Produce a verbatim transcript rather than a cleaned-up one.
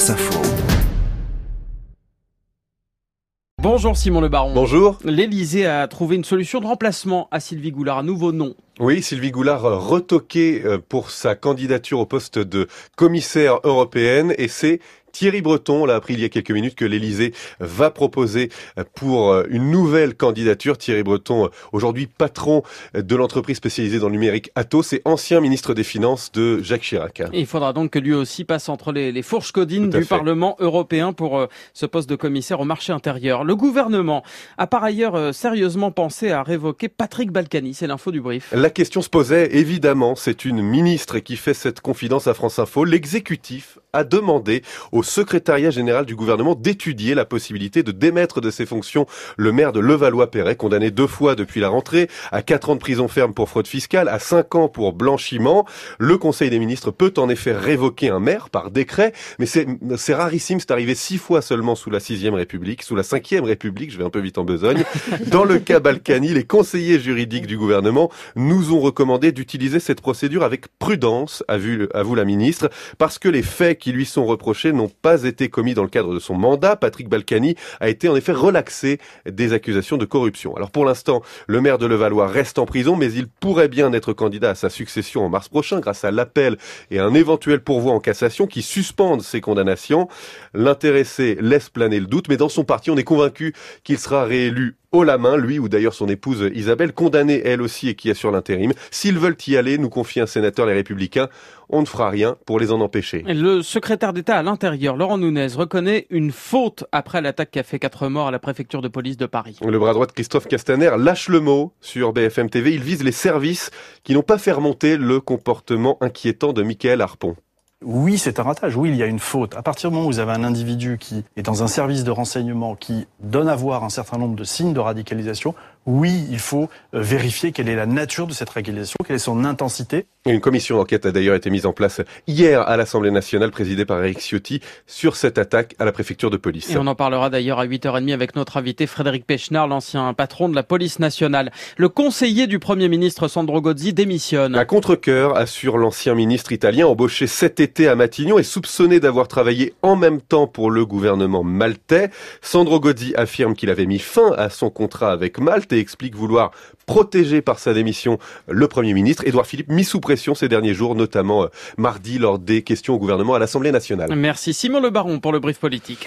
France Info. Bonjour Simon Le Baron. Bonjour. L'Élysée a trouvé une solution de remplacement à Sylvie Goulard, un nouveau nom. Oui, Sylvie Goulard retoquée pour sa candidature au poste de commissaire européenne, et c'est Thierry Breton, on l'a appris il y a quelques minutes, que l'Élysée va proposer pour une nouvelle candidature. Thierry Breton, aujourd'hui patron de l'entreprise spécialisée dans le numérique Atos et ancien ministre des Finances de Jacques Chirac. Et il faudra donc que lui aussi passe entre les, les fourches codines du fait. Parlement européen pour euh, ce poste de commissaire au marché intérieur. Le gouvernement a par ailleurs euh, sérieusement pensé à révoquer Patrick Balkany. C'est l'info du brief. La question se posait, évidemment, c'est une ministre qui fait cette confidence à France Info. L'exécutif a demandé au secrétariat général du gouvernement d'étudier la possibilité de démettre de ses fonctions le maire de Levallois-Perret, condamné deux fois depuis la rentrée, à quatre ans de prison ferme pour fraude fiscale, à cinq ans pour blanchiment. Le Conseil des ministres peut en effet révoquer un maire par décret, mais c'est, c'est rarissime, c'est arrivé six fois seulement sous la sixième République, sous la cinquième République, je vais un peu vite en besogne. Dans le cas Balkany, les conseillers juridiques du gouvernement nous ont recommandé d'utiliser cette procédure avec prudence, a vu, à vous la ministre, parce que les faits qui lui sont reprochés n'ont pas été commis dans le cadre de son mandat. Patrick Balkany a été en effet relaxé des accusations de corruption. Alors pour l'instant, le maire de Levallois reste en prison, mais il pourrait bien être candidat à sa succession en mars prochain grâce à l'appel et un éventuel pourvoi en cassation qui suspendent ces condamnations. L'intéressé laisse planer le doute, mais dans son parti, on est convaincu qu'il sera réélu haut la main, lui ou d'ailleurs son épouse Isabelle, condamnée elle aussi et qui assure l'intérim. S'ils veulent y aller, nous confie un sénateur, les Républicains, on ne fera rien pour les en empêcher. Le secrétaire d'État à l'Intérieur, Laurent Nunez, reconnaît une faute après l'attaque qui a fait quatre morts à la préfecture de police de Paris. Le bras droit de Christophe Castaner lâche le mot sur B F M T V. Il vise les services qui n'ont pas fait remonter le comportement inquiétant de Mickaël Harpon. Oui, c'est un ratage. Oui, il y a une faute. À partir du moment où vous avez un individu qui est dans un service de renseignement qui donne à voir un certain nombre de signes de radicalisation, oui, il faut vérifier quelle est la nature de cette radicalisation, quelle est son intensité. Une commission d'enquête a d'ailleurs été mise en place hier à l'Assemblée nationale, présidée par Éric Ciotti, sur cette attaque à la préfecture de police. Et on en parlera d'ailleurs à huit heures trente avec notre invité Frédéric Pechnard, l'ancien patron de la police nationale. Le conseiller du Premier ministre Sandro Gozzi démissionne. À contre-cœur, assure l'ancien ministre italien, embauché cet été à Matignon et soupçonné d'avoir travaillé en même temps pour le gouvernement maltais. Sandro Gozzi affirme qu'il avait mis fin à son contrat avec Malte et explique vouloir protéger par sa démission le Premier ministre. Édouard Philippe, mis sous pression ces derniers jours, notamment euh, mardi lors des questions au gouvernement à l'Assemblée nationale. Merci Simon Le Baron pour le brief politique.